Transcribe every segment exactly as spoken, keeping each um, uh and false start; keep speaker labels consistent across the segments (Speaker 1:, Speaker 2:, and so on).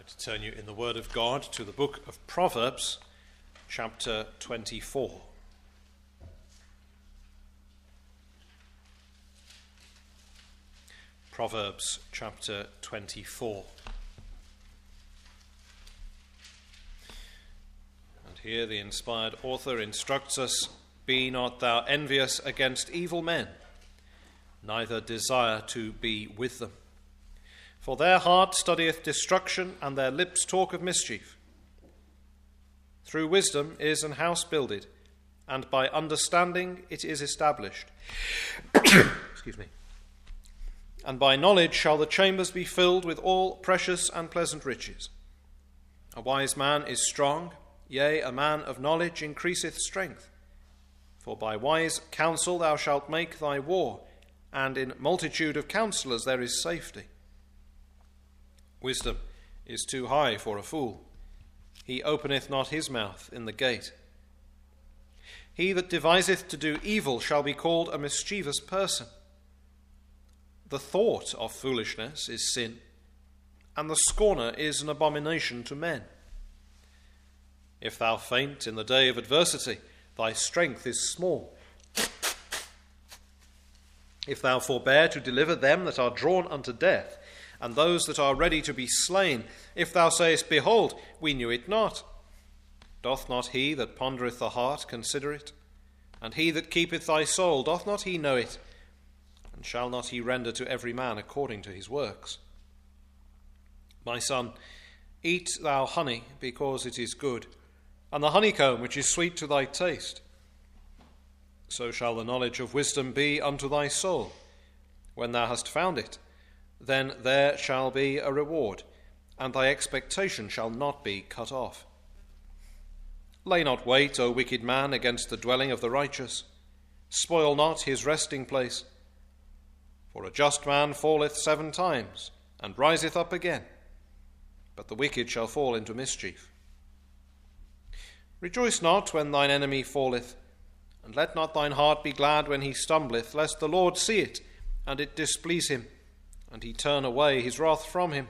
Speaker 1: I'd like to turn you in the Word of God to the book of Proverbs, chapter twenty-four. Proverbs chapter twenty-four. And here the inspired author instructs us, "Be not thou envious against evil men, neither desire to be with them. For their heart studieth destruction, and their lips talk of mischief. Through wisdom is an house builded, and by understanding it is established." Excuse me. "And by knowledge shall the chambers be filled with all precious and pleasant riches. A wise man is strong, yea, a man of knowledge increaseth strength. For by wise counsel thou shalt make thy war, and in multitude of counselors there is safety. Wisdom is too high for a fool. He openeth not his mouth in the gate. He that deviseth to do evil shall be called a mischievous person. The thought of foolishness is sin, and the scorner is an abomination to men. If thou faint in the day of adversity, thy strength is small. If thou forbear to deliver them that are drawn unto death, and those that are ready to be slain, if thou sayest, Behold, we knew it not, doth not he that pondereth the heart consider it? And he that keepeth thy soul, doth not he know it? And shall not he render to every man according to his works? My son, eat thou honey, because it is good, and the honeycomb which is sweet to thy taste. So shall the knowledge of wisdom be unto thy soul. When thou hast found it, then there shall be a reward, and thy expectation shall not be cut off. Lay not wait, O wicked man, against the dwelling of the righteous. Spoil not his resting place. For a just man falleth seven times, and riseth up again, but the wicked shall fall into mischief. Rejoice not when thine enemy falleth, and let not thine heart be glad when he stumbleth, lest the Lord see it, and it displease him, and he turn away his wrath from him.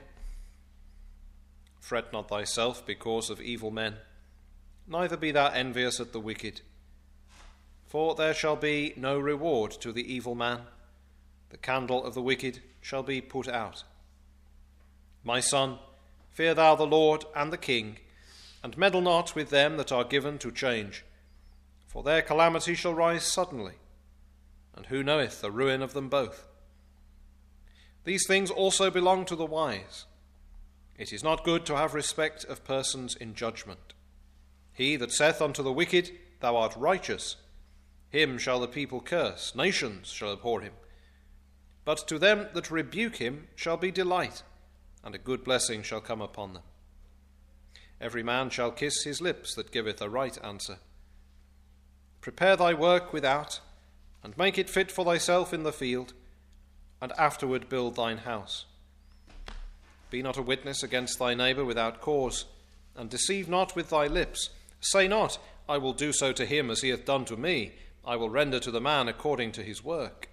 Speaker 1: Fret not thyself because of evil men, neither be thou envious at the wicked. For there shall be no reward to the evil man. The candle of the wicked shall be put out. My son, fear thou the Lord and the king, and meddle not with them that are given to change. For their calamity shall rise suddenly, and who knoweth the ruin of them both? These things also belong to the wise. It is not good to have respect of persons in judgment. He that saith unto the wicked, Thou art righteous, him shall the people curse, nations shall abhor him. But to them that rebuke him shall be delight, and a good blessing shall come upon them. Every man shall kiss his lips that giveth a right answer. Prepare thy work without, and make it fit for thyself in the field, and afterward build thine house. Be not a witness against thy neighbour without cause, and deceive not with thy lips. Say not, I will do so to him as he hath done to me. I will render to the man according to his work.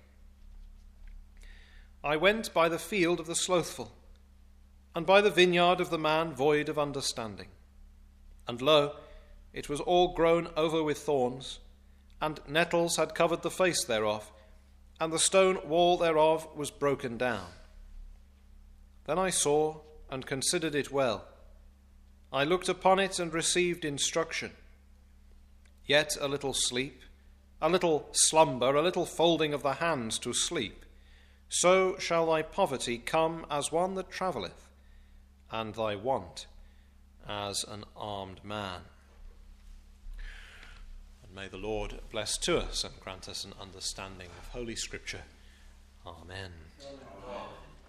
Speaker 1: I went by the field of the slothful, and by the vineyard of the man void of understanding. And lo, it was all grown over with thorns, and nettles had covered the face thereof, and the stone wall thereof was broken down. Then I saw and considered it well. I looked upon it and received instruction. Yet a little sleep, a little slumber, a little folding of the hands to sleep, so shall thy poverty come as one that travelleth, and thy want as an armed man. May the Lord bless to us and grant us an understanding of Holy Scripture. Amen. Amen.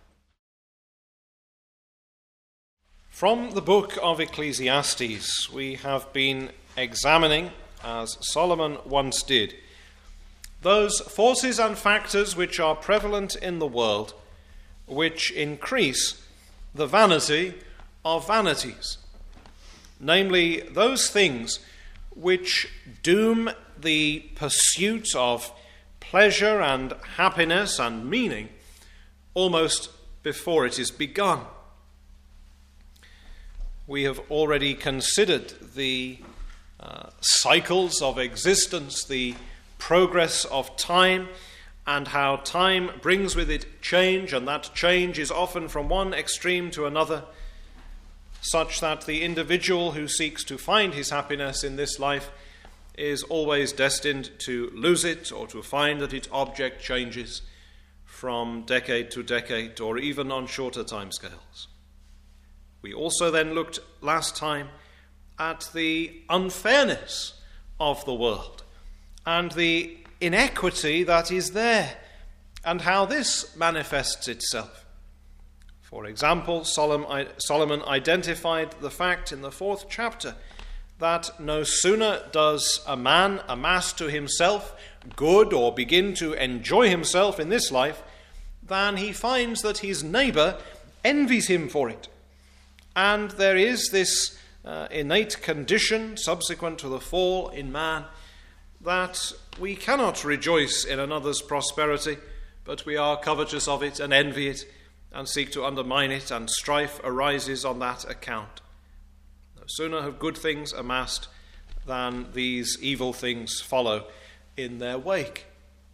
Speaker 1: From the book of Ecclesiastes, we have been examining, as Solomon once did, those forces and factors which are prevalent in the world, which increase the vanity of vanities, namely those things which doom the pursuit of pleasure and happiness and meaning almost before it is begun. we have already considered the uh, cycles of existence, the progress of time, and how time brings with it change, and that change is often from one extreme to another, such that the individual who seeks to find his happiness in this life is always destined to lose it, or to find that its object changes from decade to decade, or even on shorter timescales. We also then looked last time at the unfairness of the world and the inequity that is there, and how this manifests itself. For example, Solomon identified the fact in the fourth chapter that no sooner does a man amass to himself good or begin to enjoy himself in this life than he finds that his neighbour envies him for it. And there is this uh, innate condition subsequent to the fall in man that we cannot rejoice in another's prosperity, but we are covetous of it and envy it and seek to undermine it, and strife arises on that account. No sooner have good things amassed than these evil things follow in their wake.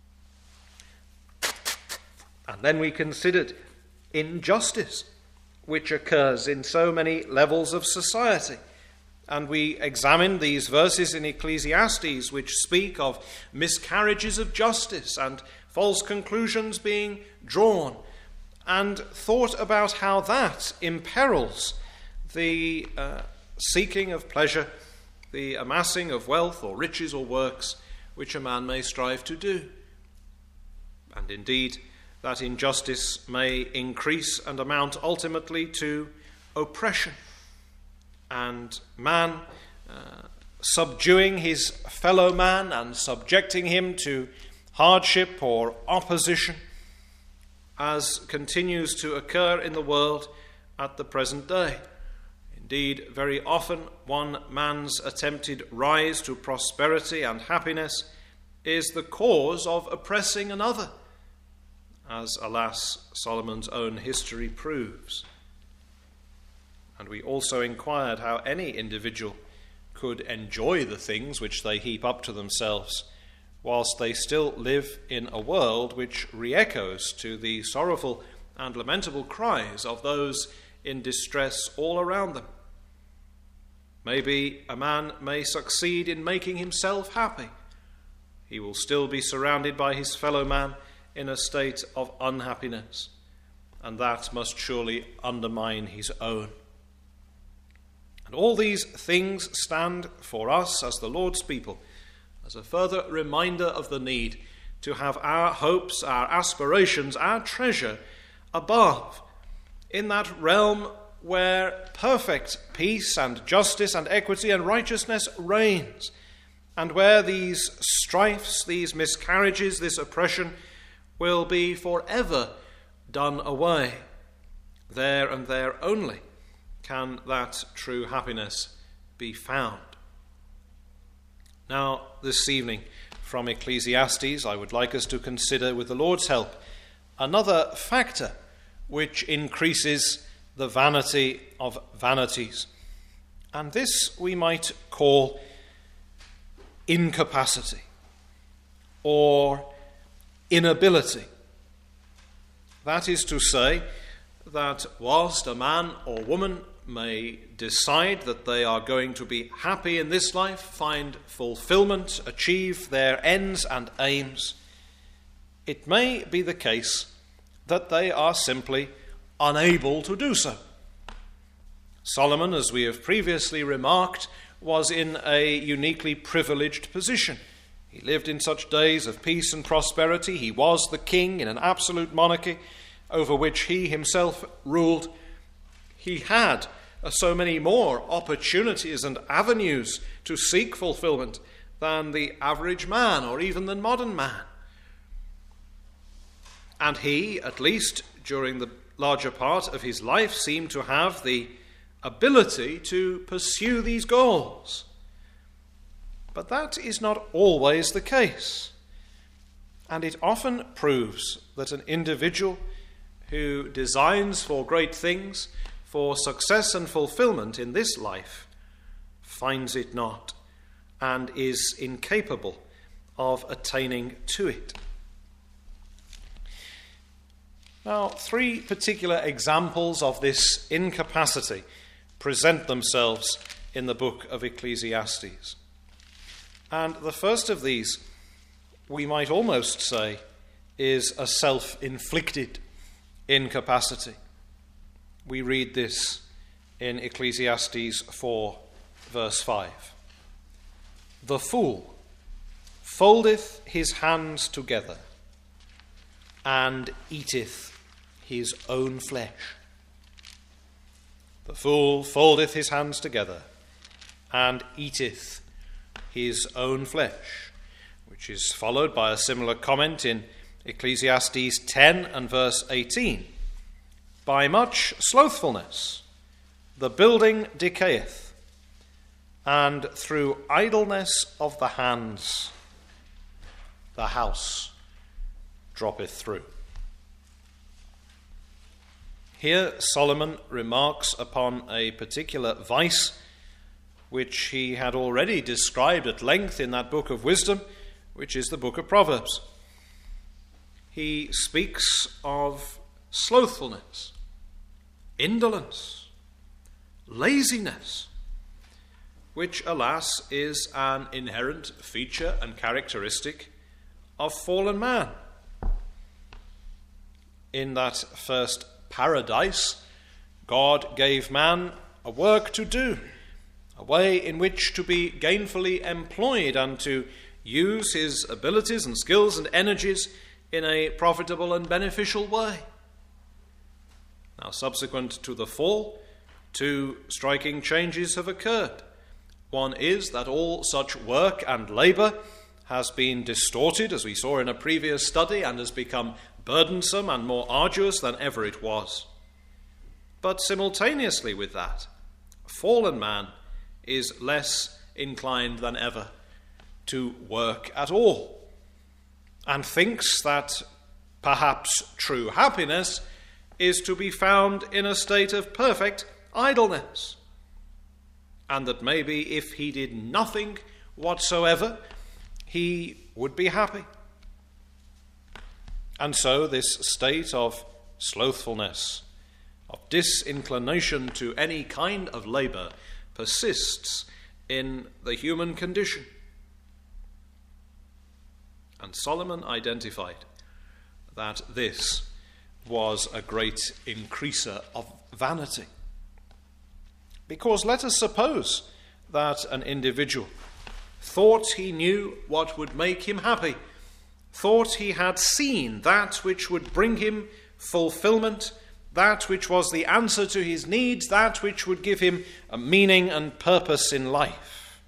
Speaker 1: And then we considered injustice, which occurs in so many levels of society. And we examined these verses in Ecclesiastes which speak of miscarriages of justice and false conclusions being drawn, and thought about how that imperils the uh, seeking of pleasure, the amassing of wealth or riches or works which a man may strive to do. And indeed, that injustice may increase and amount ultimately to oppression, and man uh, subduing his fellow man and subjecting him to hardship or opposition, as continues to occur in the world at the present day. Indeed, very often one man's attempted rise to prosperity and happiness is the cause of oppressing another, as, alas, Solomon's own history proves. And we also inquired how any individual could enjoy the things which they heap up to themselves, whilst they still live in a world which re-echoes to the sorrowful and lamentable cries of those in distress all around them. Maybe a man may succeed in making himself happy. He will still be surrounded by his fellow man in a state of unhappiness, and that must surely undermine his own. And all these things stand for us as the Lord's people as a further reminder of the need to have our hopes, our aspirations, our treasure above, in that realm where perfect peace and justice and equity and righteousness reigns, and where these strifes, these miscarriages, this oppression will be forever done away. There and there only can that true happiness be found. Now, this evening, from Ecclesiastes, I would like us to consider, with the Lord's help, another factor which increases the vanity of vanities. And this we might call incapacity or inability. That is to say, that whilst a man or woman may decide that they are going to be happy in this life, find fulfillment, achieve their ends and aims, it may be the case that they are simply unable to do so. Solomon, as we have previously remarked, was in a uniquely privileged position. He lived in such days of peace and prosperity. He was the king in an absolute monarchy over which he himself ruled. He had uh, so many more opportunities and avenues to seek fulfillment than the average man or even the modern man. And he, at least during the larger part of his life, seemed to have the ability to pursue these goals. But that is not always the case. And it often proves that an individual who designs for great things, for success and fulfillment in this life finds it not and is incapable of attaining to it. Now, three particular examples of this incapacity present themselves in the book of Ecclesiastes. And the first of these, we might almost say, is a self-inflicted incapacity. We read this in Ecclesiastes four, verse five. The fool foldeth his hands together and eateth his own flesh. The fool foldeth his hands together and eateth his own flesh, which is followed by a similar comment in Ecclesiastes ten and verse eighteen. By much slothfulness the building decayeth, and through idleness of the hands the house droppeth through. Here Solomon remarks upon a particular vice which he had already described at length in that book of wisdom, which is the book of Proverbs. He speaks of slothfulness, indolence, laziness, which, alas, is an inherent feature and characteristic of fallen man. In that first paradise, God gave man a work to do, a way in which to be gainfully employed and to use his abilities and skills and energies in a profitable and beneficial way. Now, subsequent to the fall, two striking changes have occurred. One is that all such work and labour has been distorted, as we saw in a previous study, and has become burdensome and more arduous than ever it was. But simultaneously with that, fallen man is less inclined than ever to work at all, and thinks that perhaps true happiness is to be found in a state of perfect idleness, and that maybe if he did nothing whatsoever, he would be happy. And so this state of slothfulness, of disinclination to any kind of labour, persists in the human condition. And Solomon identified that this was a great increaser of vanity. Because let us suppose that an individual thought he knew what would make him happy, thought he had seen that which would bring him fulfillment, that which was the answer to his needs, that which would give him a meaning and purpose in life.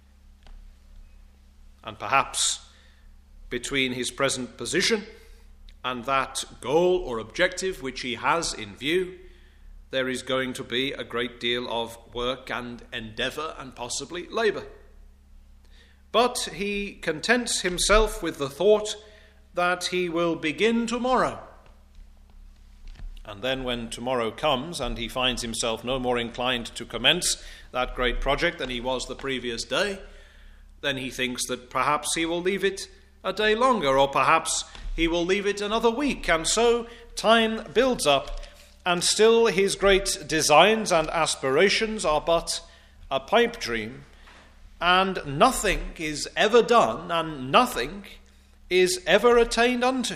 Speaker 1: And perhaps between his present position and that goal or objective which he has in view, there is going to be a great deal of work and endeavour and possibly labour. But he contents himself with the thought that he will begin tomorrow. And then when tomorrow comes and he finds himself no more inclined to commence that great project than he was the previous day, then he thinks that perhaps he will leave it a day longer, or perhaps he will leave it another week. And so time builds up, and still his great designs and aspirations are but a pipe dream, and nothing is ever done, and nothing is ever attained unto.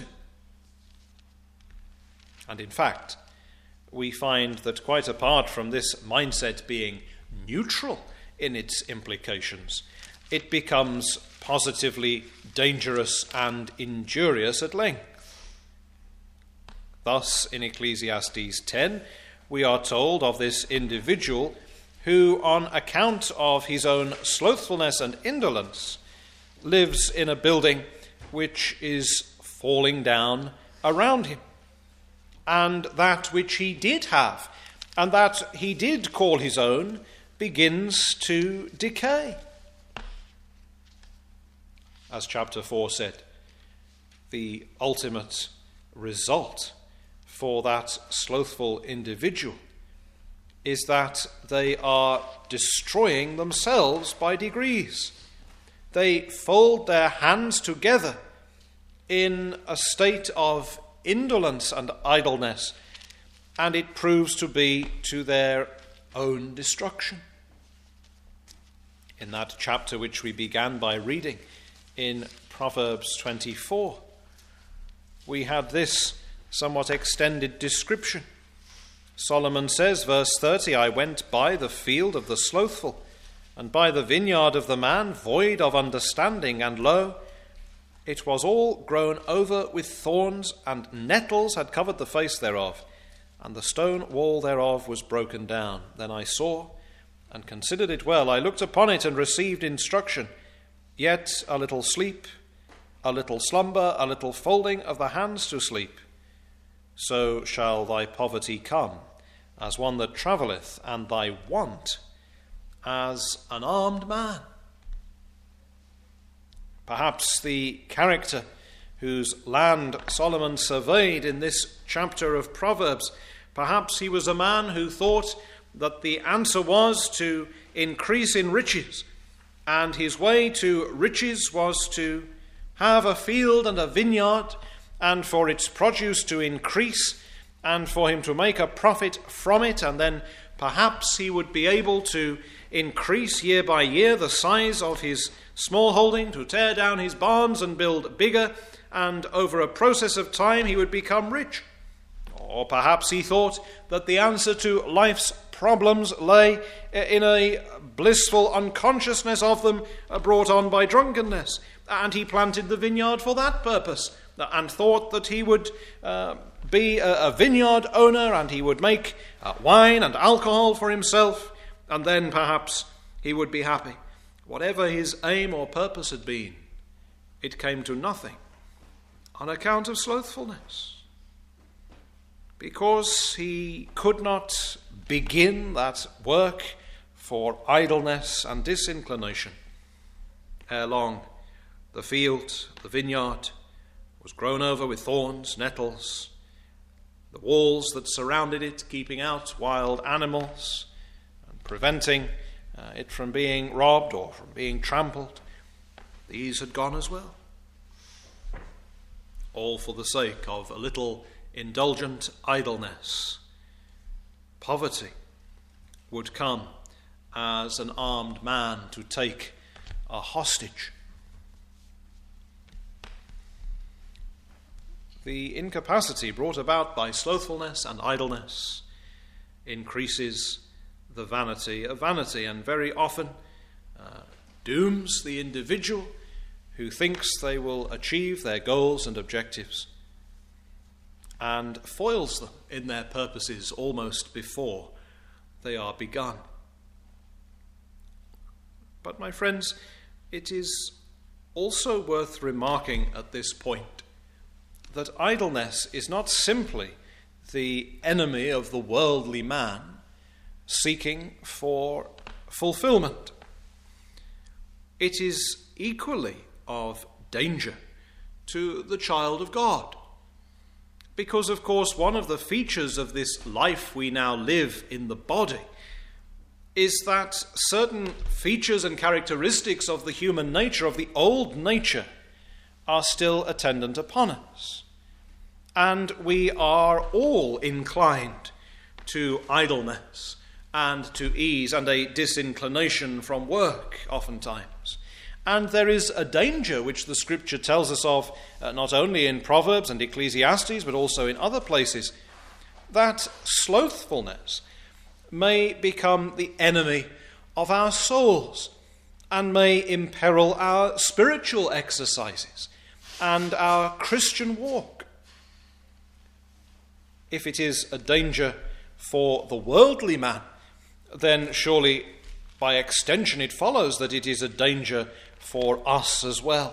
Speaker 1: And in fact, we find that quite apart from this mindset being neutral in its implications, it becomes positively dangerous and injurious at length. Thus, in Ecclesiastes ten, we are told of this individual who, on account of his own slothfulness and indolence, lives in a building which is falling down around him. And that which he did have, and that he did call his own, begins to decay. As chapter four said, the ultimate result for that slothful individual is that they are destroying themselves by degrees. They fold their hands together in a state of indolence and idleness, and it proves to be to their own destruction. In that chapter which we began by reading in Proverbs twenty-four, we had this somewhat extended description. Solomon says, verse thirty, I went by the field of the slothful, and by the vineyard of the man void of understanding, and lo, it was all grown over with thorns, and nettles had covered the face thereof, and the stone wall thereof was broken down. Then I saw and considered it well. I looked upon it and received instruction. Yet a little sleep, a little slumber, a little folding of the hands to sleep. So shall thy poverty come, as one that travelleth, and thy want as an armed man. Perhaps the character whose land Solomon surveyed in this chapter of Proverbs, perhaps he was a man who thought that the answer was to increase in riches, and his way to riches was to have a field and a vineyard, and for its produce to increase, and for him to make a profit from it, and then perhaps he would be able to increase year by year the size of his small holding, to tear down his barns and build bigger, and over a process of time he would become rich. Or perhaps he thought that the answer to life's problems lay in a blissful unconsciousness of them brought on by drunkenness, and he planted the vineyard for that purpose, and thought that he would uh, be a, a vineyard owner, and he would make uh, wine and alcohol for himself, and then perhaps he would be happy. Whatever his aim or purpose had been, it came to nothing on account of slothfulness, because he could not begin that work for idleness and disinclination. Ere long, the field, the vineyard, was grown over with thorns, nettles, the walls that surrounded it keeping out wild animals and preventing uh, it from being robbed or from being trampled. These had gone as well. All for the sake of a little indulgent idleness. Poverty would come as an armed man to take a hostage. The incapacity brought about by slothfulness and idleness increases the vanity of vanity, and very often uh, dooms the individual who thinks they will achieve their goals and objectives, and foils them in their purposes almost before they are begun. But my friends, it is also worth remarking at this point that idleness is not simply the enemy of the worldly man seeking for fulfillment. It is equally of danger to the child of God. Because, of course, one of the features of this life we now live in the body is that certain features and characteristics of the human nature, of the old nature, are still attendant upon us. And we are all inclined to idleness and to ease and a disinclination from work oftentimes. And there is a danger which the Scripture tells us of, uh, not only in Proverbs and Ecclesiastes, but also in other places, that slothfulness may become the enemy of our souls and may imperil our spiritual exercises and our Christian walk. If it is a danger for the worldly man, then surely by extension it follows that it is a danger for us as well.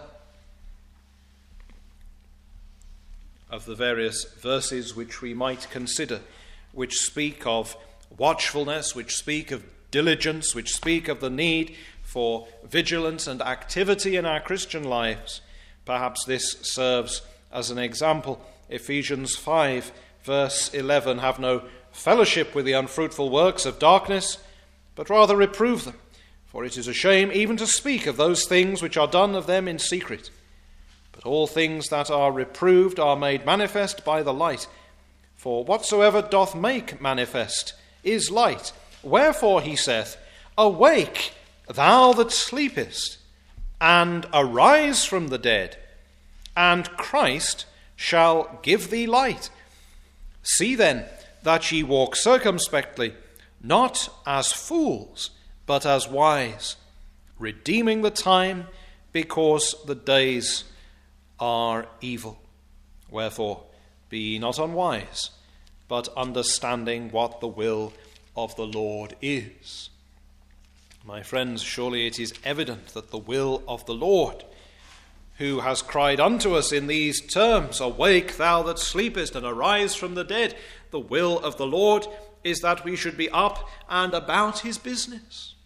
Speaker 1: Of the various verses which we might consider, which speak of watchfulness, which speak of diligence, which speak of the need for vigilance and activity in our Christian lives, perhaps this serves as an example. Ephesians five, verse eleven, have no fellowship with the unfruitful works of darkness, but rather reprove them. For it is a shame even to speak of those things which are done of them in secret. But all things that are reproved are made manifest by the light. For whatsoever doth make manifest is light. Wherefore he saith, Awake, thou that sleepest, and arise from the dead, and Christ shall give thee light. See then that ye walk circumspectly, not as fools, but as wise, redeeming the time, because the days are evil. Wherefore, be ye not unwise, but understanding what the will of the Lord is. My friends, surely it is evident that the will of the Lord, who has cried unto us in these terms, Awake, thou that sleepest, and arise from the dead, the will of the Lord is that we should be up and about his business.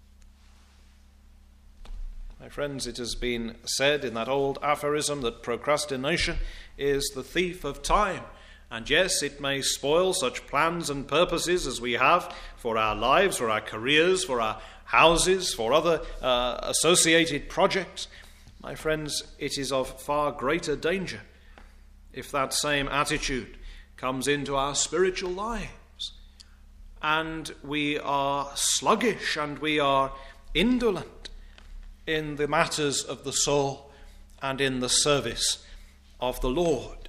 Speaker 1: My friends, it has been said in that old aphorism that procrastination is the thief of time. And yes, it may spoil such plans and purposes as we have for our lives, for our careers, for our houses, for other uh, associated projects. My friends, it is of far greater danger if that same attitude comes into our spiritual lives and we are sluggish and we are indolent in the matters of the soul and in the service of the Lord.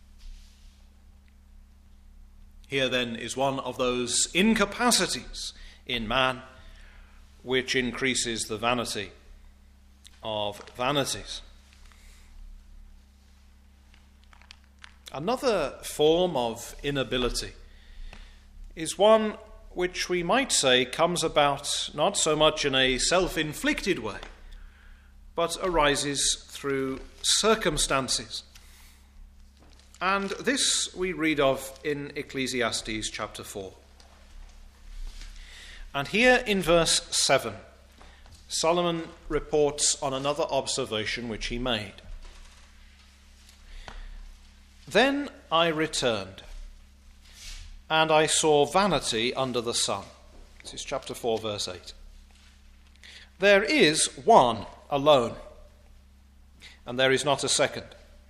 Speaker 1: Here then is one of those incapacities in man which increases the vanity of vanities. Another form of inability is one which we might say comes about not so much in a self-inflicted way, but arises through circumstances. And this we read of in Ecclesiastes chapter four. And here in verse seven, Solomon reports on another observation which he made. Then I returned, and I saw vanity under the sun. This is chapter four, verse eight. There is one alone, and there is not a second.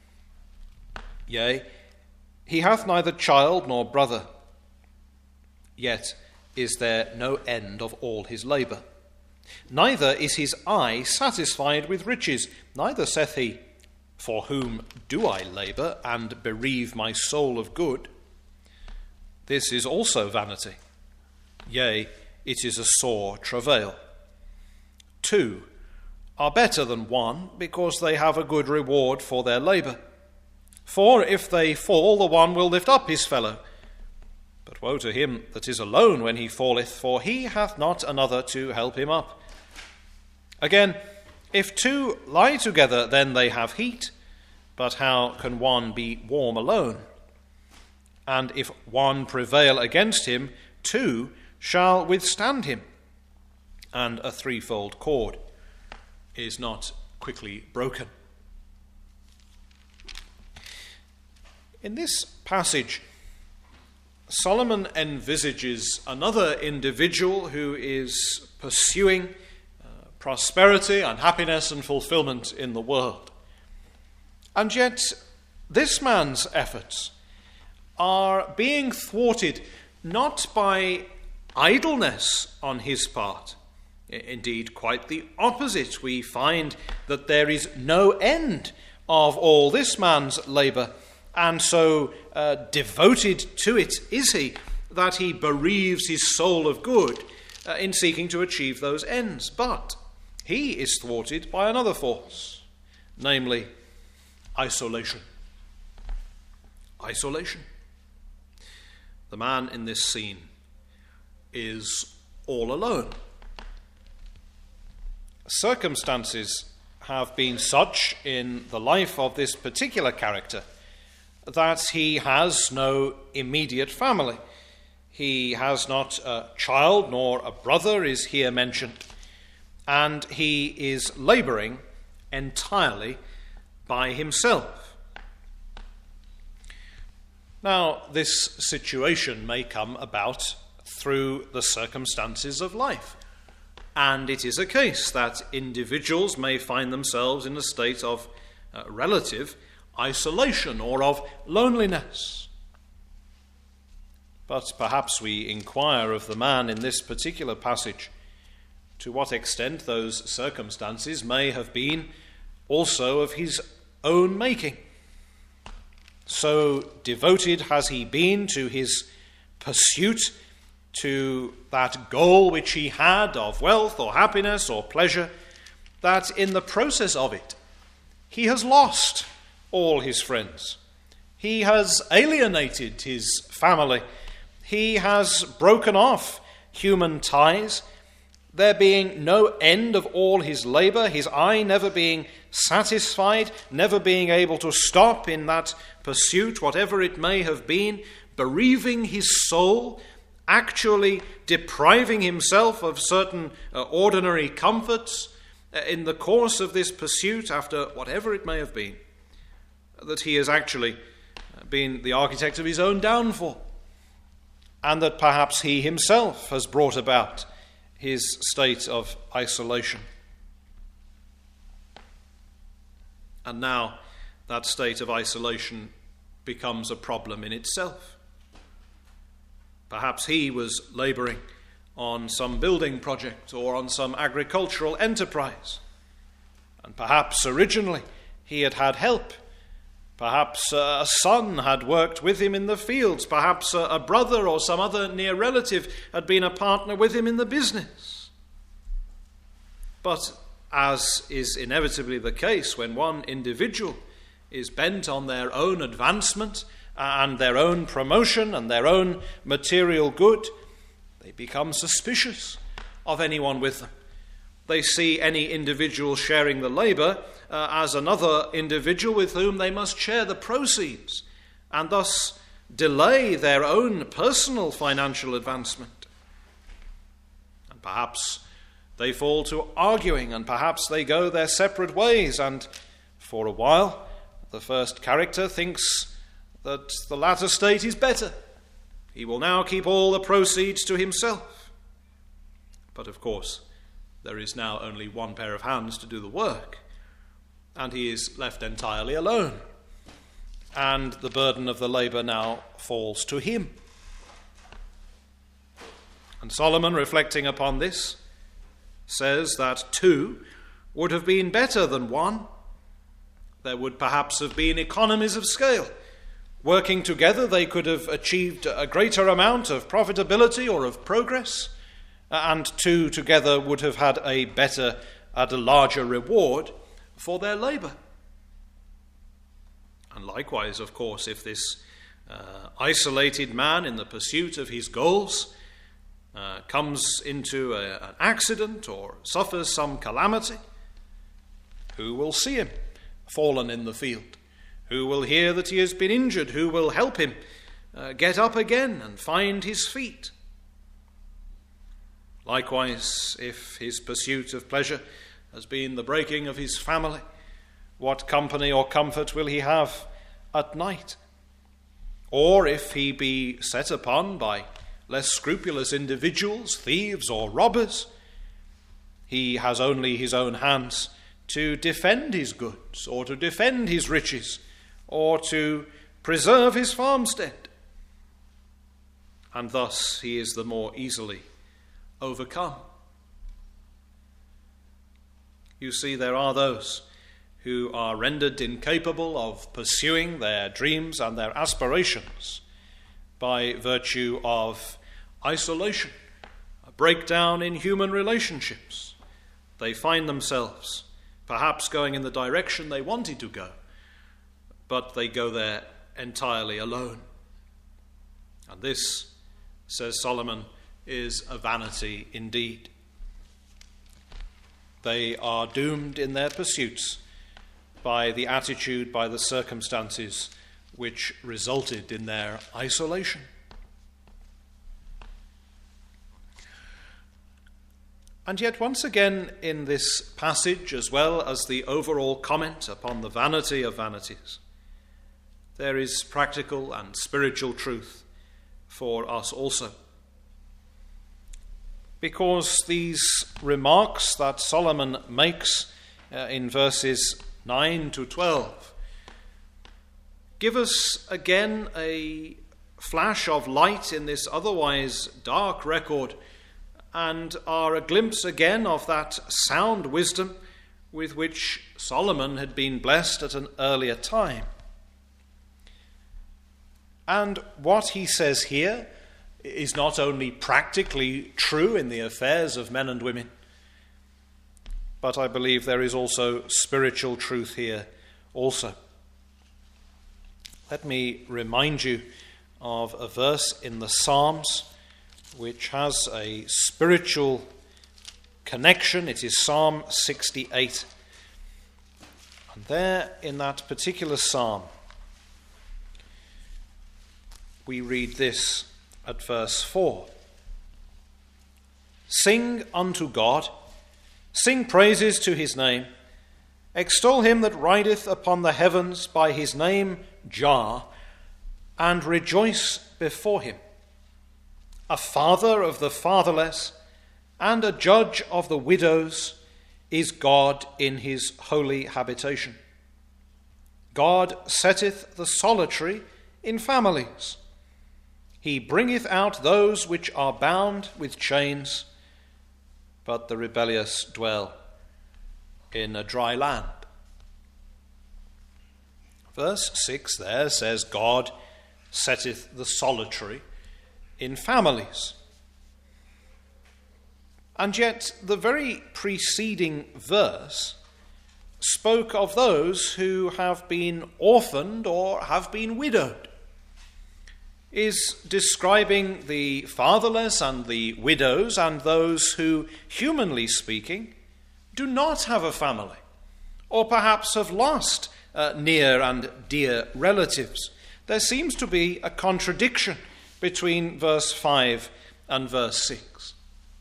Speaker 1: Yea, he hath neither child nor brother, yet is there no end of all his labour. Neither is his eye satisfied with riches, neither saith he, For whom do I labour, and bereave my soul of good? This is also vanity. Yea, it is a sore travail. Two are better than one, because they have a good reward for their labour. For if they fall, the one will lift up his fellow. But woe to him that is alone when he falleth, for he hath not another to help him up. Again, if two lie together, then they have heat. But how can one be warm alone? And if one prevail against him, two shall withstand him. And a threefold cord is not quickly broken. In this passage, Solomon envisages another individual who is pursuing prosperity and happiness and fulfillment in the world. And yet, this man's efforts are being thwarted not by idleness on his part. Indeed, quite the opposite. We find that there is no end of all this man's labour, and so uh, devoted to it is he that he bereaves his soul of good uh, in seeking to achieve those ends. But he is thwarted by another force, namely isolation. Isolation. The man in this scene is all alone. Circumstances have been such in the life of this particular character that he has no immediate family. He has not a child, nor a brother is here mentioned. And he is labouring entirely by himself. Now, this situation may come about through the circumstances of life, and it is a case that individuals may find themselves in a state of uh, relative isolation or of loneliness. But perhaps we inquire of the man in this particular passage to what extent those circumstances may have been also of his own making. So devoted has he been to his pursuit, to that goal which he had of wealth or happiness or pleasure, that in the process of it he has lost all his friends. He has alienated his family. He has broken off human ties, there being no end of all his labour, his eye never being satisfied, never being able to stop in that pursuit, whatever it may have been, bereaving his soul, actually depriving himself of certain uh, ordinary comforts uh, in the course of this pursuit, after whatever it may have been, that he has actually been the architect of his own downfall, and that perhaps he himself has brought about his state of isolation. And now that state of isolation becomes a problem in itself. Perhaps he was labouring on some building project or on some agricultural enterprise, and perhaps originally he had had help. Perhaps a son had worked with him in the fields. Perhaps a brother or some other near relative had been a partner with him in the business. But as is inevitably the case when one individual is bent on their own advancement and their own promotion and their own material good, they become suspicious of anyone with them. They see any individual sharing the labour uh, as another individual with whom they must share the proceeds, and thus delay their own personal financial advancement. And perhaps they fall to arguing, and perhaps they go their separate ways, and for a while the first character thinks that the latter state is better. He will now keep all the proceeds to himself. But of course, there is now only one pair of hands to do the work, and he is left entirely alone. And the burden of the labour now falls to him. And Solomon, reflecting upon this, says that two would have been better than one. There would perhaps have been economies of scale. Working together, they could have achieved a greater amount of profitability or of progress, and two together would have had a better and a larger reward for their labour. And likewise, of course, if this uh, isolated man in the pursuit of his goals uh, comes into a, an accident or suffers some calamity, who will see him fallen in the field? Who will hear that he has been injured? Who will help him uh, get up again and find his feet? Likewise, if his pursuit of pleasure has been the breaking of his family, what company or comfort will he have at night? Or if he be set upon by less scrupulous individuals, thieves or robbers, he has only his own hands to defend his goods, or to defend his riches, or to preserve his farmstead. And thus he is the more easily overcome. You see, there are those who are rendered incapable of pursuing their dreams and their aspirations by virtue of isolation, a breakdown in human relationships. They find themselves perhaps going in the direction they wanted to go, but they go there entirely alone. And this, says Solomon, is a vanity indeed. They are doomed in their pursuits by the attitude, by the circumstances which resulted in their isolation. And yet, once again, in this passage, as well as the overall comment upon the vanity of vanities, there is practical and spiritual truth for us also. Because these remarks that Solomon makes uh, in verses nine to twelve give us again a flash of light in this otherwise dark record, and are a glimpse again of that sound wisdom with which Solomon had been blessed at an earlier time. And what he says here is not only practically true in the affairs of men and women, but I believe there is also spiritual truth here also. Let me remind you of a verse in the Psalms which has a spiritual connection. It is Psalm sixty-eight. And there in that particular psalm, we read this at verse four. Sing unto God, sing praises to his name, extol him that rideth upon the heavens by his name Jah, and rejoice before him. A father of the fatherless, and a judge of the widows, is God in his holy habitation. God setteth the solitary in families. He bringeth out those which are bound with chains, but the rebellious dwell in a dry land. Verse six there says, God setteth the solitary in families. And yet the very preceding verse spoke of those who have been orphaned or have been widowed, is describing the fatherless and the widows and those who, humanly speaking, do not have a family, or perhaps have lost uh, near and dear relatives. There seems to be a contradiction between verse five and verse six,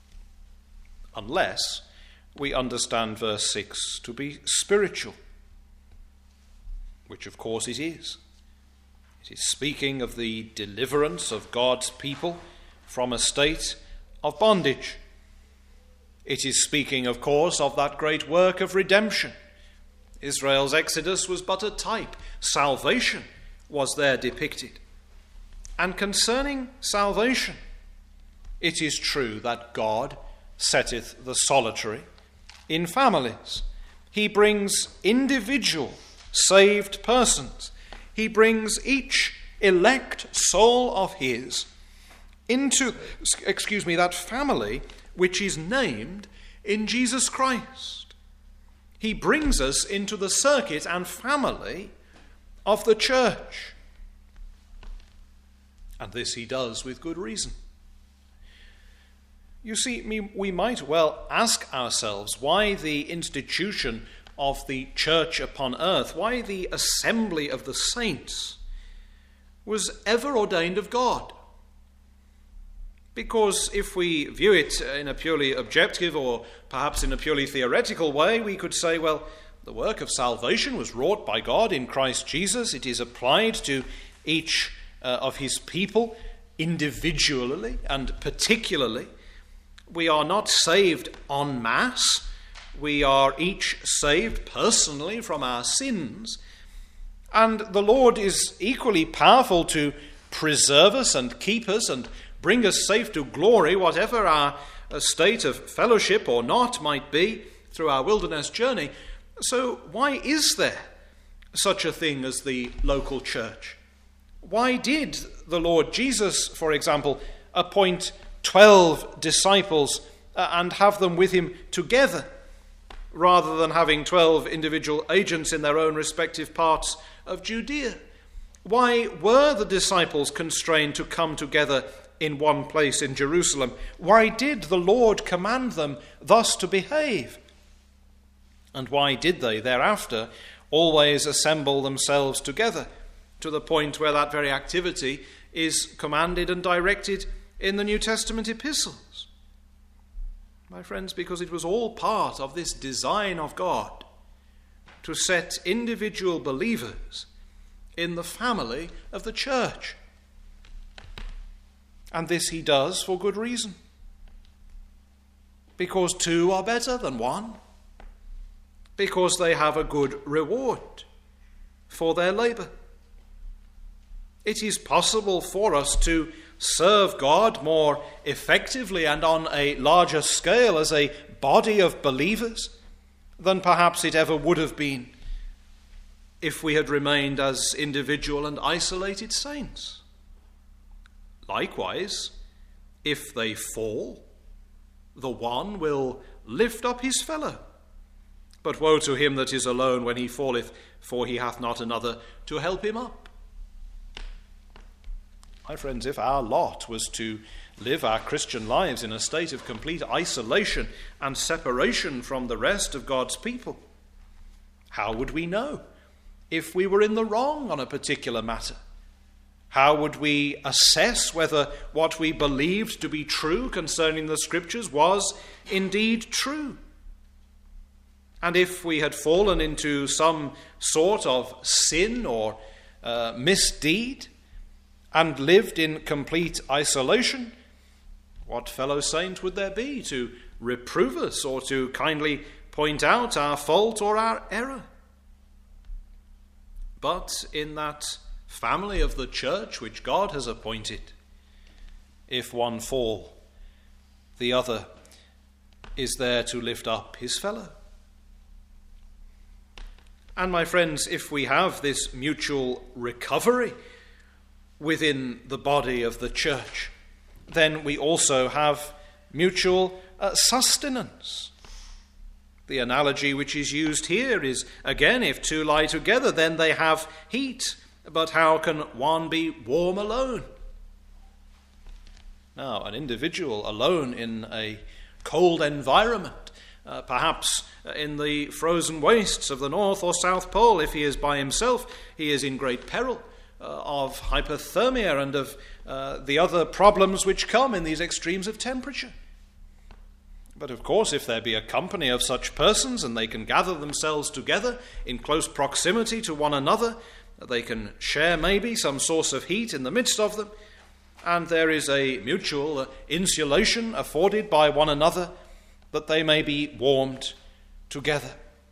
Speaker 1: unless we understand verse six to be spiritual, which of course it is. It is speaking of the deliverance of God's people from a state of bondage. It is speaking, of course, of that great work of redemption. Israel's exodus was but a type. Salvation was there depicted. And concerning salvation, it is true that God setteth the solitary in families. He brings individual saved persons. He brings each elect soul of his into, excuse me, that family which is named in Jesus Christ. He brings us into the circuit and family of the church. And this he does with good reason. You see, we might well ask ourselves why the institution of the church upon earth, why the assembly of the saints was ever ordained of God. Because if we view it in a purely objective or perhaps in a purely theoretical way, we could say, well, the work of salvation was wrought by God in Christ Jesus. It is applied to each uh, of his people individually and particularly. We are not saved en masse. We are each saved personally from our sins. And the Lord is equally powerful to preserve us and keep us and bring us safe to glory, whatever our state of fellowship or not might be through our wilderness journey. So why is there such a thing as the local church? Why did the Lord Jesus, for example, appoint twelve disciples and have them with him together, rather than having twelve individual agents in their own respective parts of Judea? Why were the disciples constrained to come together in one place in Jerusalem? Why did the Lord command them thus to behave? And why did they thereafter always assemble themselves together, to the point where that very activity is commanded and directed in the New Testament epistles? My friends, because it was all part of this design of God to set individual believers in the family of the church. And this he does for good reason. Because two are better than one. Because they have a good reward for their labour. It is possible for us to serve God more effectively and on a larger scale as a body of believers than perhaps it ever would have been if we had remained as individual and isolated saints. Likewise, if they fall, the one will lift up his fellow. But woe to him that is alone when he falleth, for he hath not another to help him up. My friends, if our lot was to live our Christian lives in a state of complete isolation and separation from the rest of God's people, how would we know if we were in the wrong on a particular matter? How would we assess whether what we believed to be true concerning the Scriptures was indeed true? And if we had fallen into some sort of sin or uh, misdeed and lived in complete isolation, what fellow saint would there be to reprove us or to kindly point out our fault or our error? But in that family of the church which God has appointed, if one fall, the other is there to lift up his fellow. And my friends, if we have this mutual recovery within the body of the church, then we also have mutual uh, sustenance. The analogy which is used here is, again, if two lie together, then they have heat. But how can one be warm alone? Now, an individual alone in a cold environment, uh, perhaps in the frozen wastes of the North or South Pole, if he is by himself, he is in great peril uh, of hypothermia and of uh, the other problems which come in these extremes of temperature. But of course, if there be a company of such persons and they can gather themselves together in close proximity to one another, they can share maybe some source of heat in the midst of them, and there is a mutual insulation afforded by one another that they may be warmed together.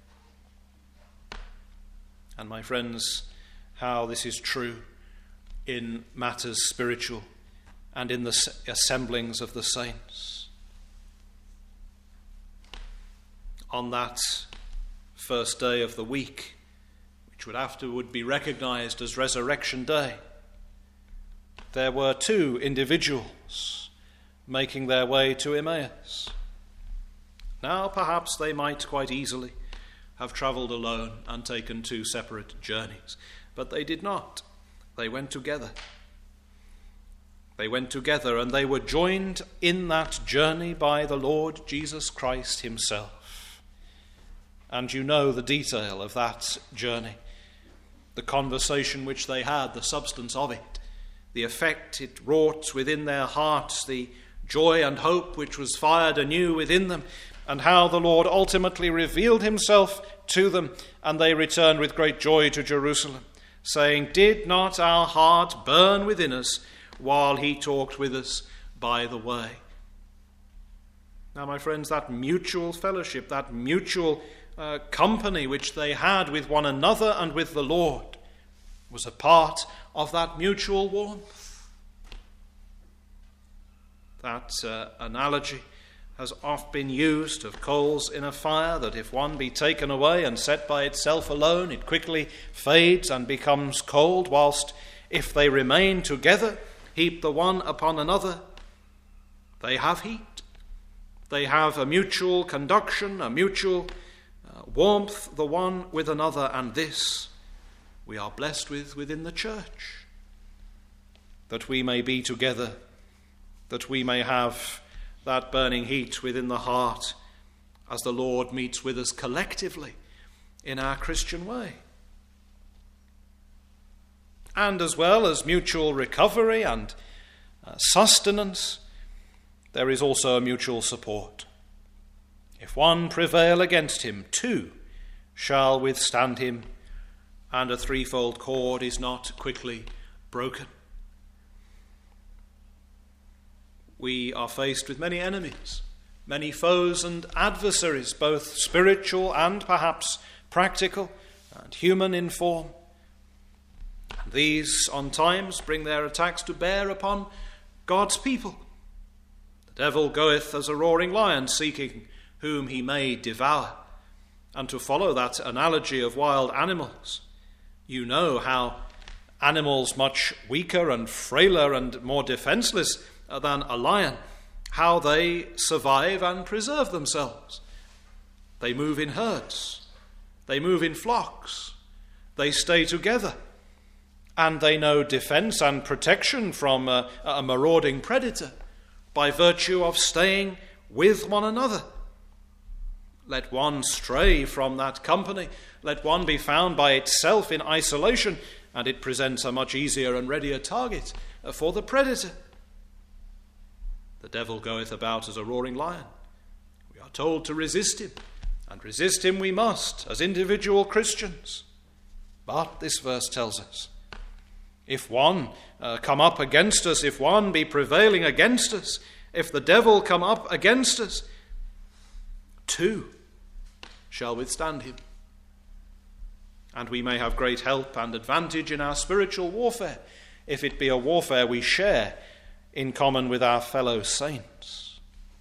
Speaker 1: And my friends, how this is true in matters spiritual and in the assemblings of the saints. On that first day of the week, which would afterward be recognized as Resurrection Day, there were two individuals making their way to Emmaus. Now, perhaps they might quite easily have travelled alone and taken two separate journeys, but they did not. They went together. They went together, and they were joined in that journey by the Lord Jesus Christ himself. And you know the detail of that journey, the conversation which they had, the substance of it, the effect it wrought within their hearts, the joy and hope which was fired anew within them, and how the Lord ultimately revealed himself to them, and they returned with great joy to Jerusalem, saying, "Did not our heart burn within us while he talked with us by the way?" Now, my friends, that mutual fellowship, that mutual uh, company which they had with one another and with the Lord was a part of that mutual warmth. That uh, analogy has oft been used of coals in a fire, that if one be taken away and set by itself alone, it quickly fades and becomes cold, whilst if they remain together, heap the one upon another, they have heat. They have a mutual conduction, a mutual uh, warmth, the one with another, and this we are blessed with within the church, that we may be together, that we may have that burning heat within the heart as the Lord meets with us collectively in our Christian way. And as well as mutual recovery and uh, sustenance, there is also a mutual support. If one prevail against him, two shall withstand him. and a threefold cord is not quickly broken. We are faced with many enemies, many foes and adversaries, both spiritual and perhaps practical and human in form. And these, on times, bring their attacks to bear upon God's people. The devil goeth as a roaring lion, seeking whom he may devour. And to follow that analogy of wild animals, you know how animals much weaker and frailer and more defenseless than a lion, how they survive and preserve themselves. They move in herds, they move in flocks, they stay together, and they know defense and protection from a, a marauding predator by virtue of staying with one another. Let one stray from that company, let one be found by itself in isolation, and it presents a much easier and readier target for the predator. The devil goeth about as a roaring lion. We are told to resist him, and resist him we must as individual Christians. But this verse tells us, if one uh, come up against us, if one be prevailing against us, if the devil come up against us, two shall withstand him. And we may have great help and advantage in our spiritual warfare, if it be a warfare we share in common with our fellow saints.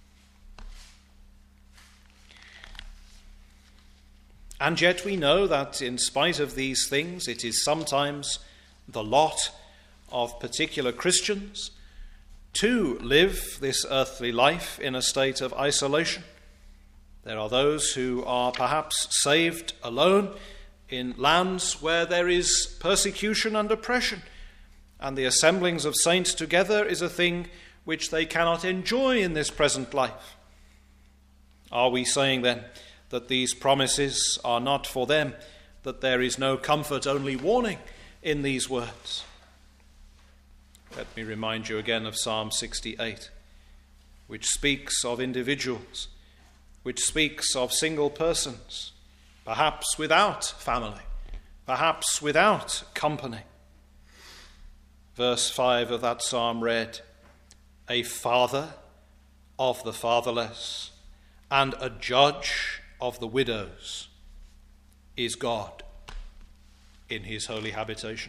Speaker 1: And yet we know that in spite of these things, it is sometimes the lot of particular Christians to live this earthly life in a state of isolation. There are those who are perhaps saved alone in lands where there is persecution and oppression, and the assemblings of saints together is a thing which they cannot enjoy in this present life. Are we saying then that these promises are not for them, that there is no comfort, only warning in these words? Let me remind you again of Psalm sixty-eight, which speaks of individuals, which speaks of single persons, perhaps without family, perhaps without company. Verse five of that psalm read, a father of the fatherless and a judge of the widows is God in his holy habitation.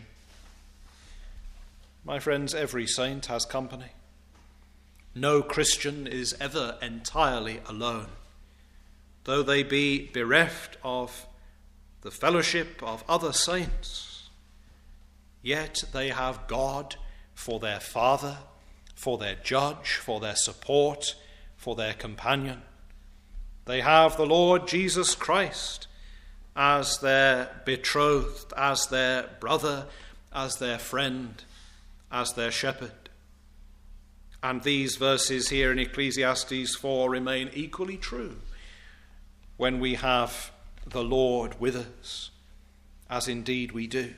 Speaker 1: My friends, every saint has company. No Christian is ever entirely alone. Though they be bereft of the fellowship of other saints, yet they have God for their father, for their judge, for their support, for their companion. They have the Lord Jesus Christ as their betrothed, as their brother, as their friend, as their shepherd. And these verses here in Ecclesiastes four remain equally true when we have the Lord with us, as indeed we do.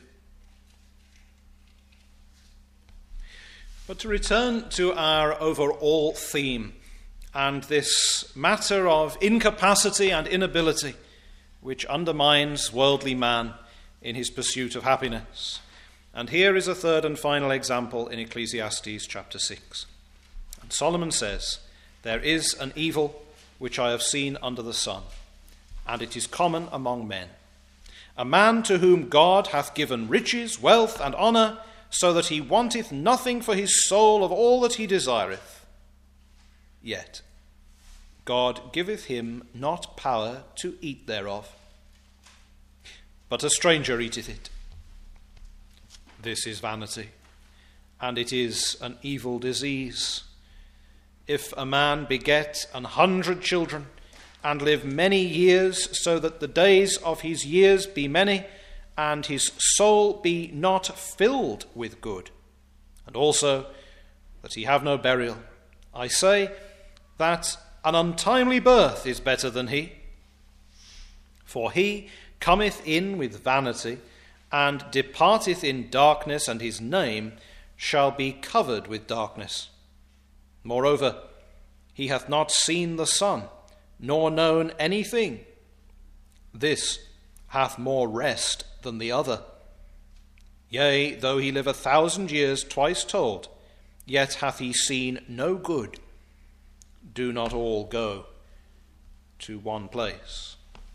Speaker 1: But to return to our overall theme and this matter of incapacity and inability which undermines worldly man in his pursuit of happiness. And here is a third and final example in Ecclesiastes chapter six. And Solomon says, there is an evil which I have seen under the sun, and it is common among men. A man to whom God hath given riches, wealth, and honour, so that he wanteth nothing for his soul of all that he desireth. Yet God giveth him not power to eat thereof, but a stranger eateth it. This is vanity, and it is an evil disease. If a man beget an hundred children, and live many years, so that the days of his years be many, and his soul be not filled with good, and also that he have no burial, I say that an untimely birth is better than he. For he cometh in with vanity, and departeth in darkness, and his name shall be covered with darkness. Moreover, he hath not seen the sun, nor known anything. This hath more rest than the other. Yea, though he live a thousand years twice told, yet hath he seen no good. Do not all go to one place.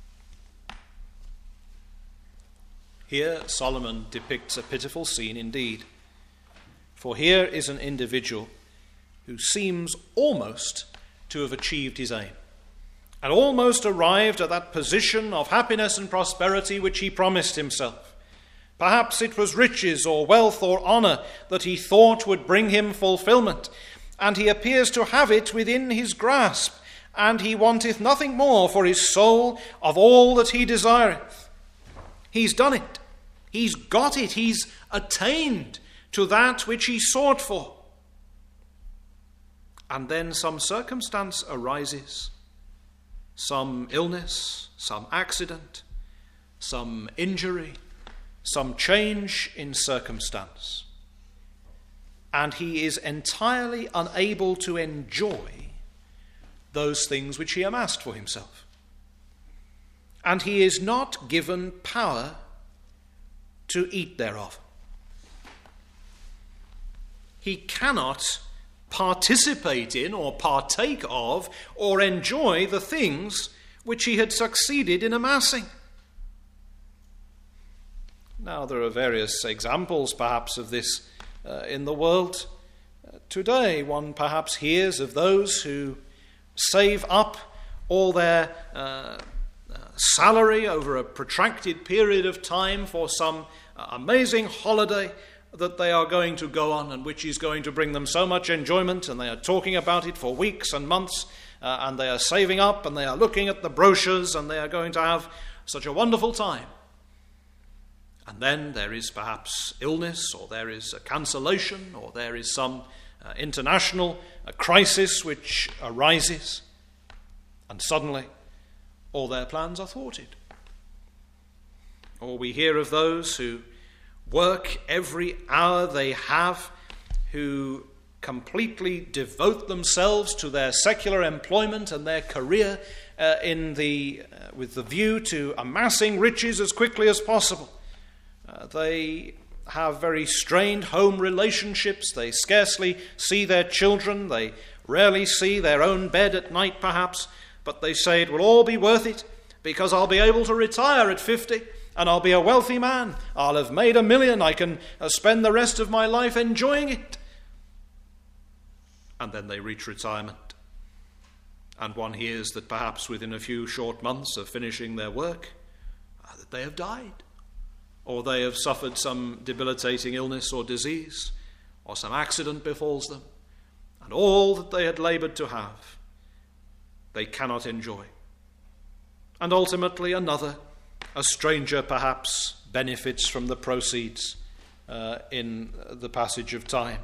Speaker 1: Here Solomon depicts a pitiful scene indeed. For here is an individual who seems almost to have achieved his aim, and almost arrived at that position of happiness and prosperity which he promised himself. Perhaps it was riches or wealth or honour that he thought would bring him fulfilment, and he appears to have it within his grasp, and he wanteth nothing more for his soul of all that he desireth. He's done it. He's got it. He's attained to that which he sought for. And then some circumstance arises, some illness, some accident, some injury, some change in circumstance, and he is entirely unable to enjoy those things which he amassed for himself. And he is not given power to eat thereof. He cannot participate in or partake of or enjoy the things which he had succeeded in amassing. Now, there are various examples perhaps of this uh, in the world. Uh, today, one perhaps hears of those who save up all their uh, uh, salary over a protracted period of time for some uh, amazing holiday that they are going to go on, and which is going to bring them so much enjoyment, and they are talking about it for weeks and months, uh, and they are saving up, and they are looking at the brochures, and they are going to have such a wonderful time. And then there is perhaps illness, or there is a cancellation, or there is some uh, international uh, crisis which arises, and suddenly all their plans are thwarted. Or we hear of those who work every hour they have, who completely devote themselves to their secular employment and their career uh, in the uh, with the view to amassing riches as quickly as possible. Uh, they have very strained home relationships. They scarcely see their children. They rarely see their own bed at night, perhaps. But they say it will all be worth it because I'll be able to retire at fifty and I'll be a wealthy man. I'll have made a million. I can uh, spend the rest of my life enjoying it. And then they reach retirement. And one hears that perhaps within a few short months of finishing their work, uh, that they have died. Or they have suffered some debilitating illness or disease, or some accident befalls them, and all that they had laboured to have, they cannot enjoy. And ultimately another, a stranger perhaps, benefits from the proceeds uh, in the passage of time.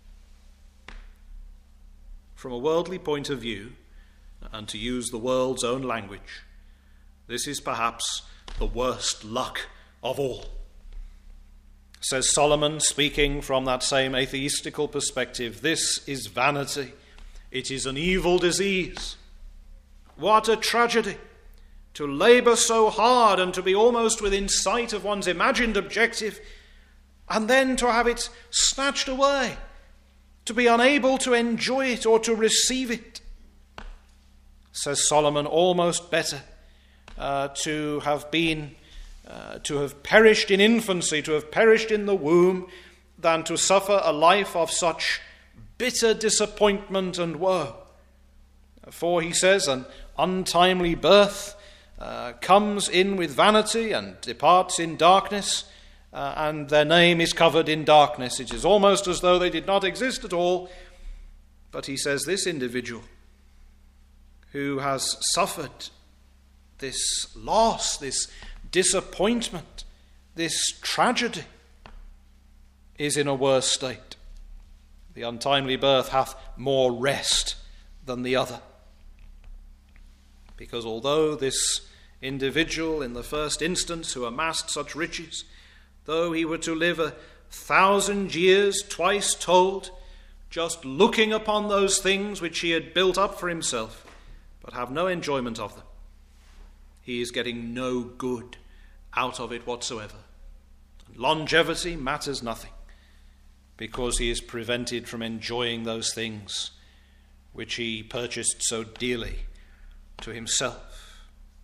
Speaker 1: From a worldly point of view, and to use the world's own language, this is perhaps the worst luck of all. Says Solomon, speaking from that same atheistical perspective, this is vanity. It is an evil disease. What a tragedy to labour so hard and to be almost within sight of one's imagined objective, and then to have it snatched away, to be unable to enjoy it or to receive it. Says Solomon, almost better uh, to have been Uh, to have perished in infancy, to have perished in the womb, than to suffer a life of such bitter disappointment and woe. For, he says, an untimely birth uh, comes in with vanity and departs in darkness, uh, and their name is covered in darkness. It is almost as though they did not exist at all. But he says this individual who has suffered this loss, this disappointment, this tragedy, is in a worse state. The untimely birth hath more rest than the other. Because although this individual in the first instance who amassed such riches, though he were to live a thousand years twice told, just looking upon those things which he had built up for himself, but have no enjoyment of them, he is getting no good out of it whatsoever. And longevity matters nothing, because he is prevented from enjoying those things which he purchased so dearly to himself.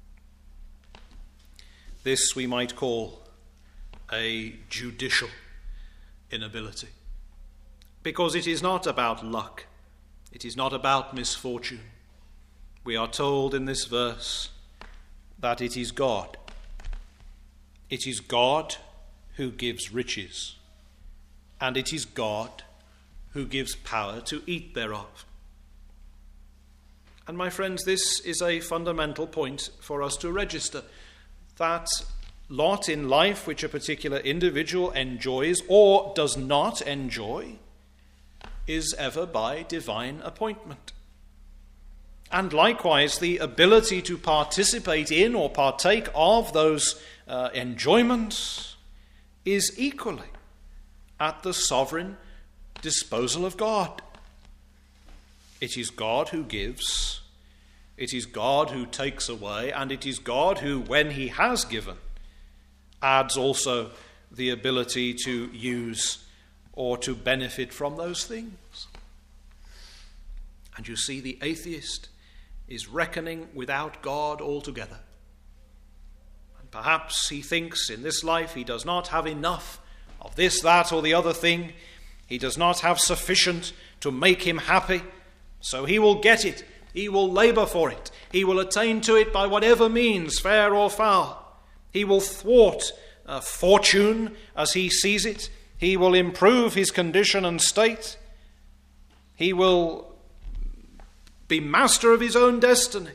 Speaker 1: This we might call a judicial inability, because it is not about luck, it is not about misfortune. We are told in this verse that it is God. It is God who gives riches, and it is God who gives power to eat thereof. And my friends, this is a fundamental point for us to register, that lot in life which a particular individual enjoys or does not enjoy is ever by divine appointment. And likewise, the ability to participate in or partake of those uh, enjoyments is equally at the sovereign disposal of God. It is God who gives, it is God who takes away, and it is God who, when he has given, adds also the ability to use or to benefit from those things. And you see, the atheist is reckoning without God altogether. And perhaps he thinks in this life he does not have enough of this, that, or the other thing. He does not have sufficient to make him happy, so he will get it. He will labor for it. He will attain to it by whatever means, fair or foul. He will thwart uh, fortune as he sees it. He will improve his condition and state. He will be master of his own destiny.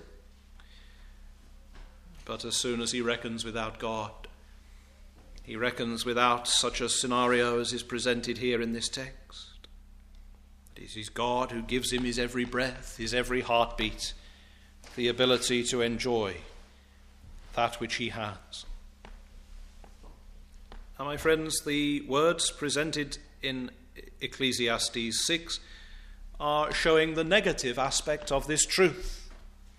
Speaker 1: But as soon as he reckons without God, he reckons without such a scenario as is presented here in this text. It is God who gives him his every breath, his every heartbeat, the ability to enjoy that which he has. Now, my friends, the words presented in Ecclesiastes six are showing the negative aspect of this truth,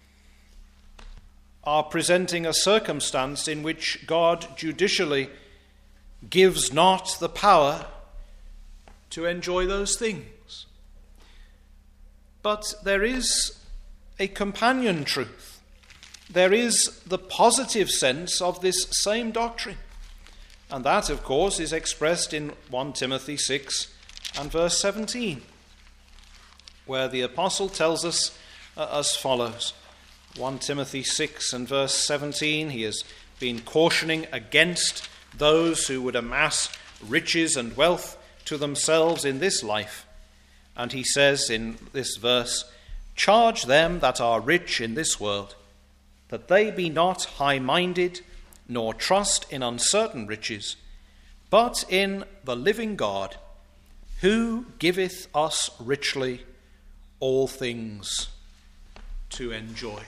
Speaker 1: are presenting a circumstance in which God judicially gives not the power to enjoy those things. But there is a companion truth. There is the positive sense of this same doctrine. And that, of course, is expressed in First Timothy six and verse seventeen, where the apostle tells us uh, as follows. First Timothy six and verse seventeen, he has been cautioning against those who would amass riches and wealth to themselves in this life. And he says in this verse, "Charge them that are rich in this world, that they be not high-minded, nor trust in uncertain riches, but in the living God, who giveth us richly all things to enjoy."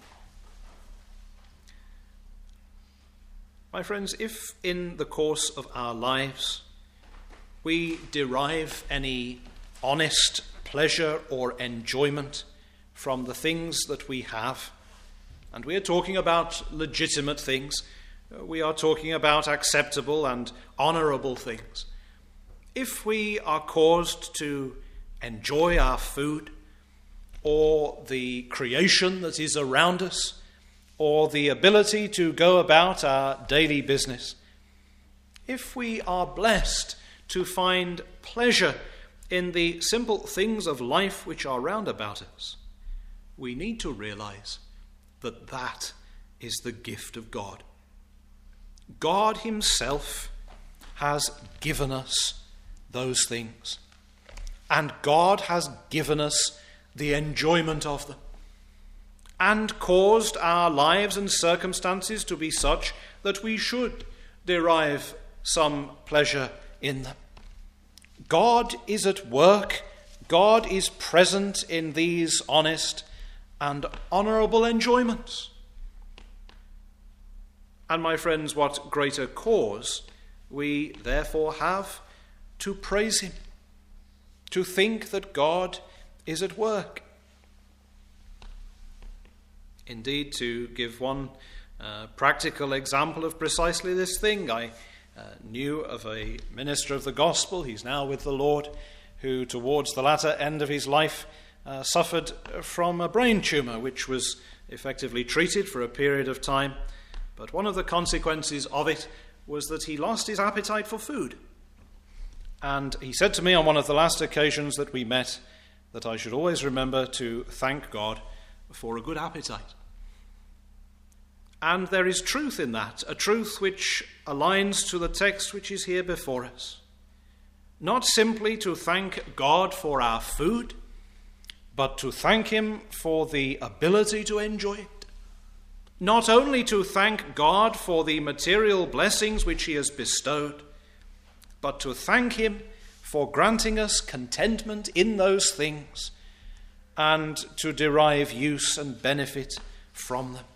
Speaker 1: My friends, if in the course of our lives we derive any honest pleasure or enjoyment from the things that we have, and we are talking about legitimate things, we are talking about acceptable and honorable things. If we are caused to enjoy our food, or the creation that is around us, or the ability to go about our daily business, if we are blessed to find pleasure in the simple things of life which are round about us, we need to realize that that is the gift of God. God himself has given us those things, and God has given us the enjoyment of them, and caused our lives and circumstances to be such that we should derive some pleasure in them. God is at work. God is present in these honest and honourable enjoyments. And my friends, what greater cause we therefore have to praise him, to think that God is at work. Indeed, to give one uh, practical example of precisely this thing. I uh, knew of a minister of the gospel, he's now with the Lord, who towards the latter end of his life uh, suffered from a brain tumour, which was effectively treated for a period of time. But one of the consequences of it was that he lost his appetite for food. And he said to me on one of the last occasions that we met that I should always remember to thank God for a good appetite. And there is truth in that, a truth which aligns to the text which is here before us. Not simply to thank God for our food, but to thank him for the ability to enjoy it. Not only to thank God for the material blessings which he has bestowed, but to thank him for granting us contentment in those things and to derive use and benefit from them.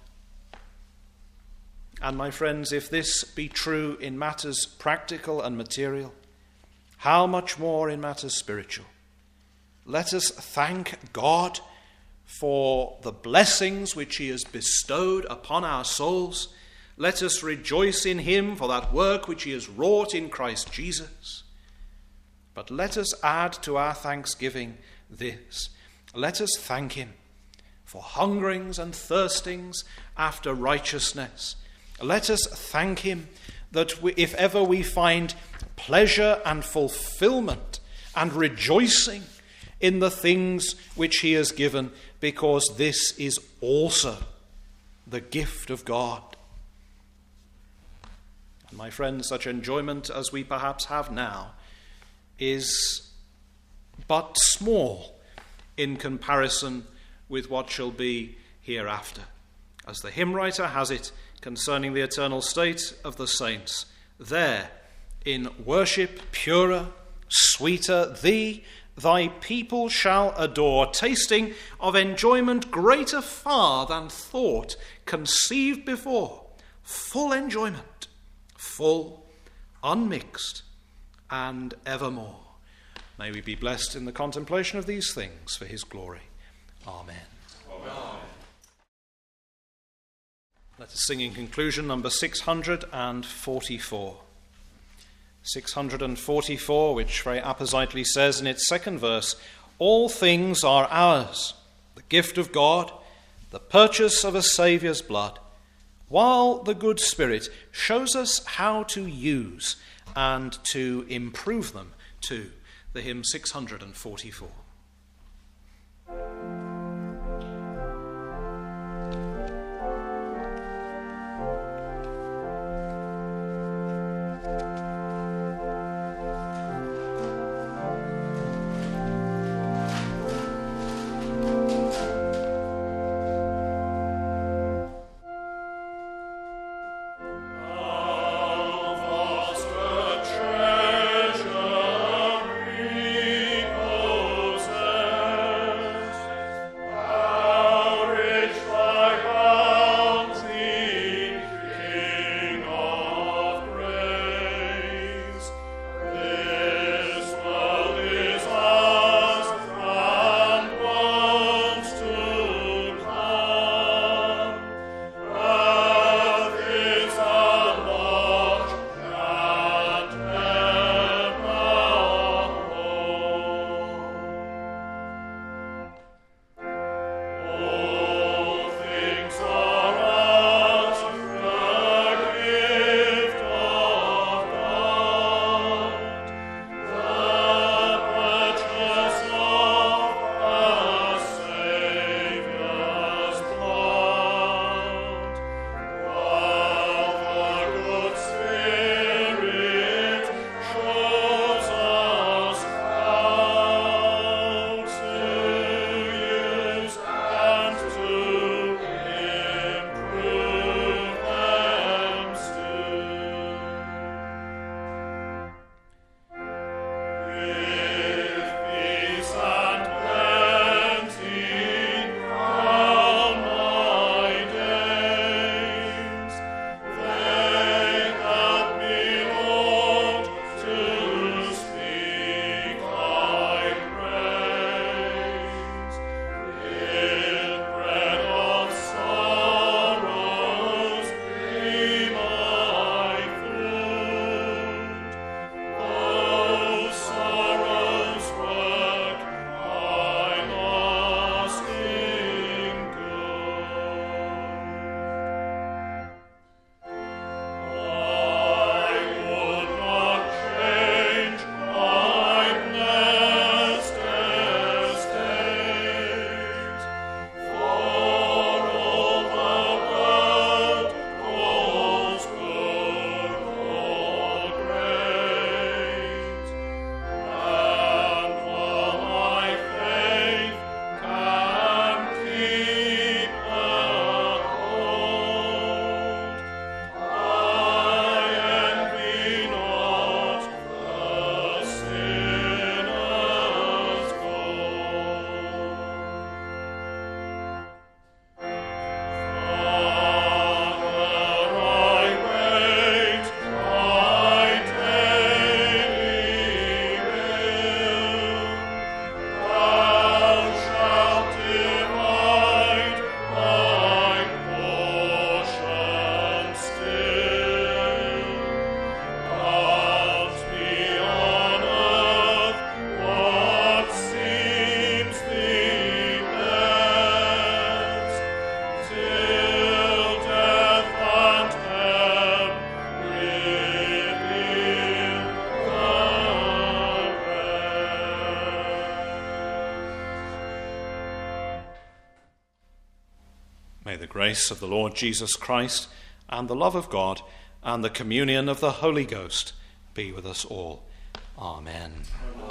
Speaker 1: And my friends, if this be true in matters practical and material, how much more in matters spiritual? Let us thank God for the blessings which he has bestowed upon our souls. Let us rejoice in him for that work which he has wrought in Christ Jesus. But let us add to our thanksgiving this. Let us thank him for hungerings and thirstings after righteousness. Let us thank him that we, if ever we find pleasure and fulfillment and rejoicing in the things which he has given, because this is also the gift of God. And my friends, such enjoyment as we perhaps have now is but small in comparison with what shall be hereafter. As the hymn writer has it concerning the eternal state of the saints, there in worship purer, sweeter, thee thy people shall adore, tasting of enjoyment greater far than thought conceived before, full enjoyment, full, unmixed, and evermore. May we be blessed in the contemplation of these things for his glory. Amen. Amen. Let us sing in conclusion number six hundred forty-four. six hundred forty-four, which very appositely says in its second verse, all things are ours, the gift of God, the purchase of a Saviour's blood, while the good Spirit shows us how to use and to improve them too. The hymn six hundred forty-four.
Speaker 2: Treasure repose
Speaker 1: May the grace of the Lord Jesus Christ and the love of God and the communion of the Holy Ghost be with us all. Amen. Amen.